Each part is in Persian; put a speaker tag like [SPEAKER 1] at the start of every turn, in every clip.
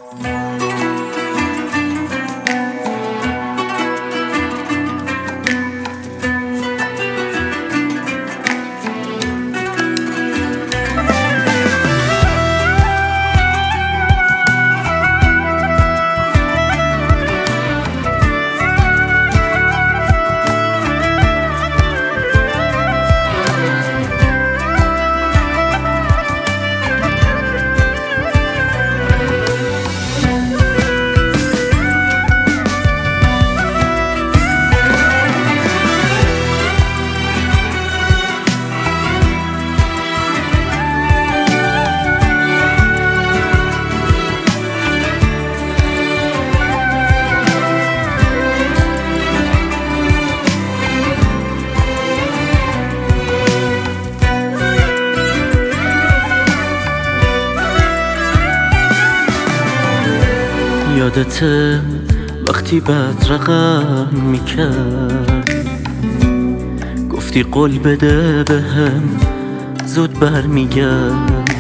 [SPEAKER 1] یادته وقتی بد رقم میکرد گفتی قول بده بهم زود برمیگرد.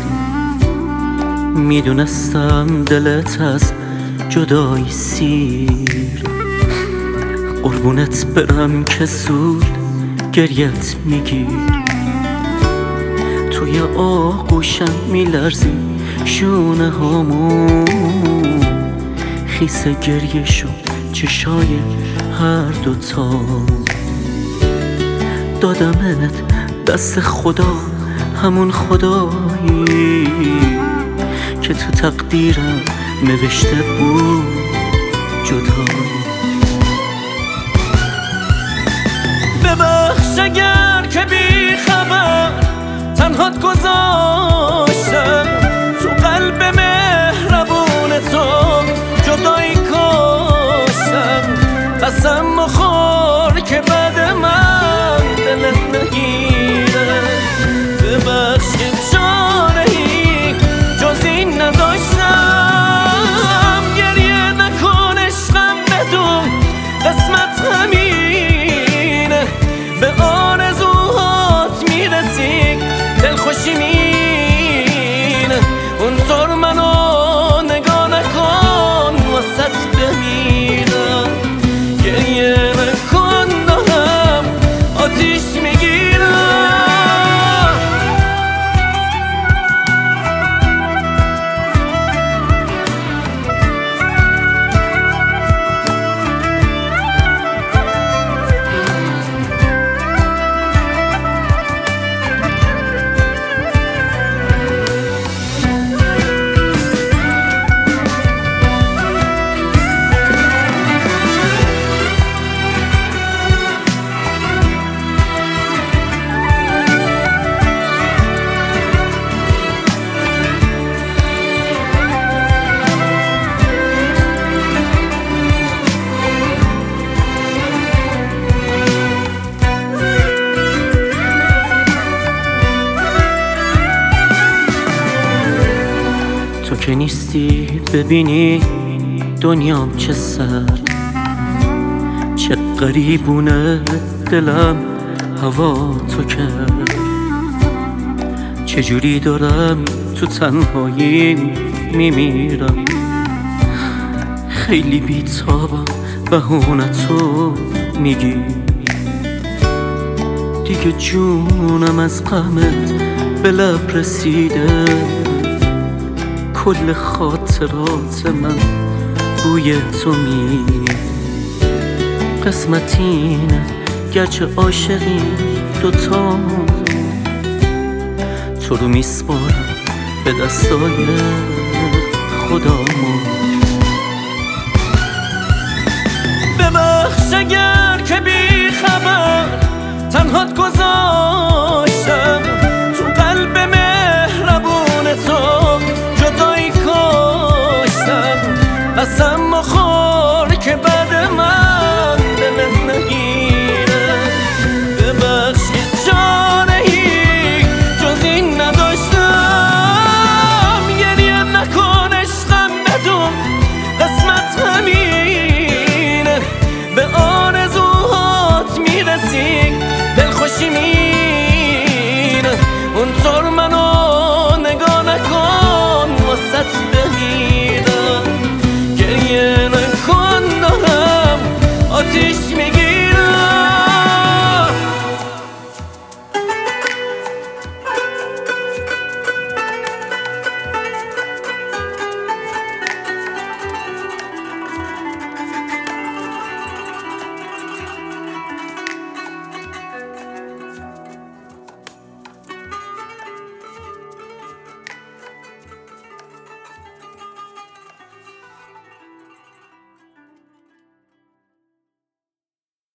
[SPEAKER 1] میدونستم دلت از جدایی سیر، قربونت برم که زود گریت میگیر. توی آغوشم میلرزی شونه هامون، خیس گریه شد چشای هر دوتا. دادمت دست خدا، همون خدایی که تو تقدیرم نوشته بود جدا.
[SPEAKER 2] ببخش اگر که بی خبر تنهات گذاشتم، تو قلب مهربون تو جدایی کاشتم. قسم مخور که بعد من دلت نگیره. ببخش که چاره‌ای جز این نداشتم. گریه نکن عشقم، بدون قسمت همینه. به آرزوهات میرسی دلخوشی مینه. اونطور منو نگاه نکن واسط بمیرم. گریه نکن دارم آتیش میگیرم.
[SPEAKER 1] تو که نیستی ببینی دنیام چه سرد، چه غریبونه دلم هوا تو کرد. چجوری دارم تو تنهایی میمیرم. خیلی بیتابم بهونتو میگی. دیگه جونم از غمت به لب رسیده. کل خاطرات من بوی تو میده. قسمت اینه گرچه عاشقی دوتا، تو رو میسپارم به دستای خدامون.
[SPEAKER 2] ببخش اگر که بی خبر تنهات گذاشتم، تو قلب مهربون تو جدایی کاشتم. قسم مخور که بعد من دلت نگیره. ببخش که چاره‌ای جز این نداشتم. گریه نکن عشقم، بدون قسمت همینه. به آرزوهات میرسی دلخوشی مینه. اونطور منو نگاه نکن واسط